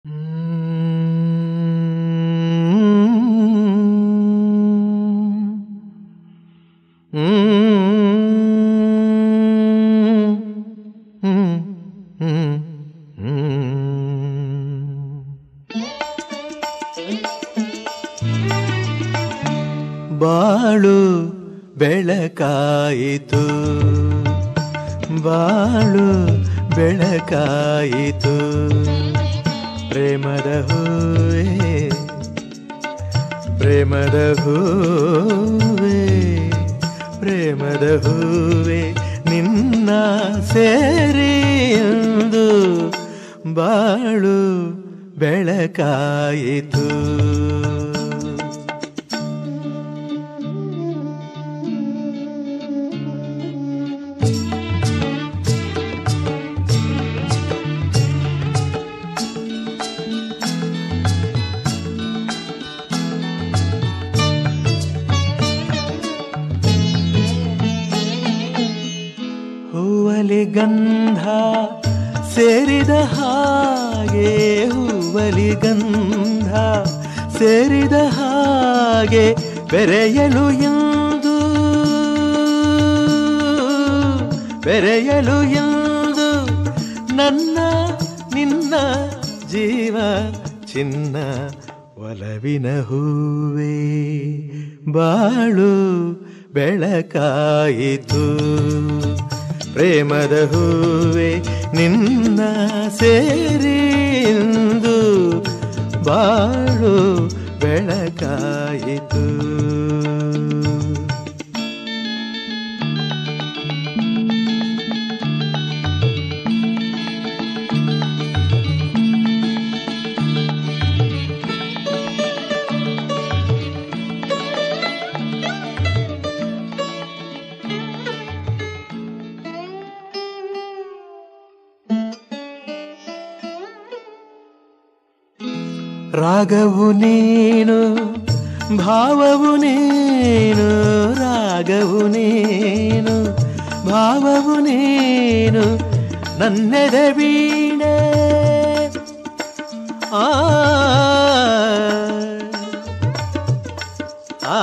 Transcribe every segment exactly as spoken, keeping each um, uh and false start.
ಬಾಳು ಬೆಳಕಾಯಿತು, ಬಾಳು ಬೆಳಕಾಯಿತು, ಪ್ರೇಮದ ಹೂವೇ ಪ್ರೇಮದ ಹೂವೇ ಪ್ರೇಮದ ಹೂವೇ ನಿನ್ನ ಸೇರಿ ಎಂದು ಬಾಳು ಬೆಳಕಾಯಿತು. ಹೂವಲಿ ಗಂಧ ಸೇರಿದ ಹಾಗೆ, ಹೂವಲಿ ಗಂಧ ಸೇರಿದ ಹಾಗೆ ಬೆರೆಯಲು ಎಂದು ಬೆರೆಯಲು ಎಂದು ನನ್ನ ನಿನ್ನ ಜೀವ ಚಿನ್ನ ಒಲವಿನ ಹೂವೇ ಬಾಳು ಬೆಳಕಾಯಿತು, ಪ್ರೇಮದ ಹೂವೇ ನಿನ್ನ ಸೇರಿ ಎಂದು ಬಾಳು ಬೆಳಕಾಯಿತು. ರಾಗವು ನೀನು ಭಾವವು ನೀನು, ರಾಗವು ನೀನು ಭಾವವು ನೀನು, ನನ್ನೆದೆ ವೀಣೆ ಆ ಆ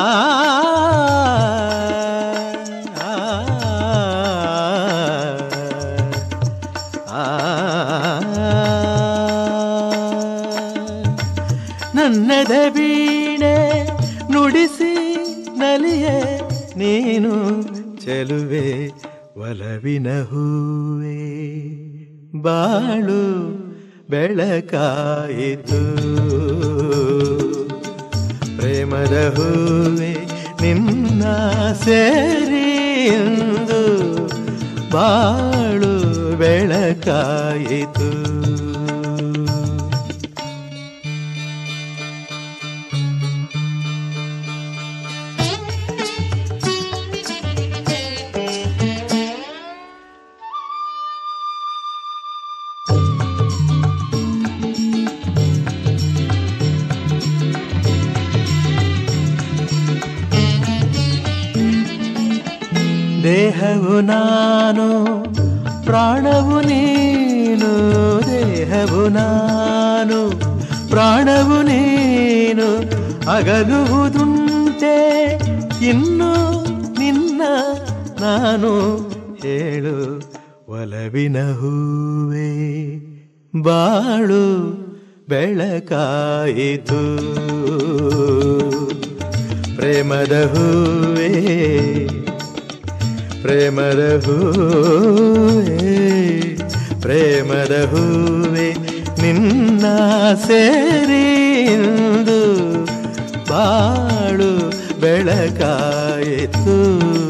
ನನ್ನದ ವೀಣೆ ನುಡಿಸಿ ನಲಿಯೆ ನೀನು ಚೆಲುವೆ ಒಲವಿನ ಹೂವೇ ಬಾಳು ಬೆಳಕಾಯಿತು, ಪ್ರೇಮದ ಹೂವೇ ನಿನ್ನ ಸೇರಿ ಎಂದು ಬಾಳು ಬೆಳಕಾಯಿತು. ದೇಹವು ನಾನು ಪ್ರಾಣವು ನೀನು, ದೇಹವು ನಾನು ಪ್ರಾಣವು ನೀನು, ಅಗಲುವುದುಂಟೆ ಇನ್ನು ನಿನ್ನ ನಾನು ಹೇಳು ಒಲವಿನ ಹೂವೇ ಬಾಳು ಬೆಳಕಾಯಿತು, ಪ್ರೇಮದ ಹೂವೇ ಪ್ರೇಮದ ಹೂವೇ ಪ್ರೇಮದ ಹೂವೇ ನಿನ್ನ ಸೇರಿ ಎಂದು ಬಾಳು ಬೆಳಕಾಯಿತು.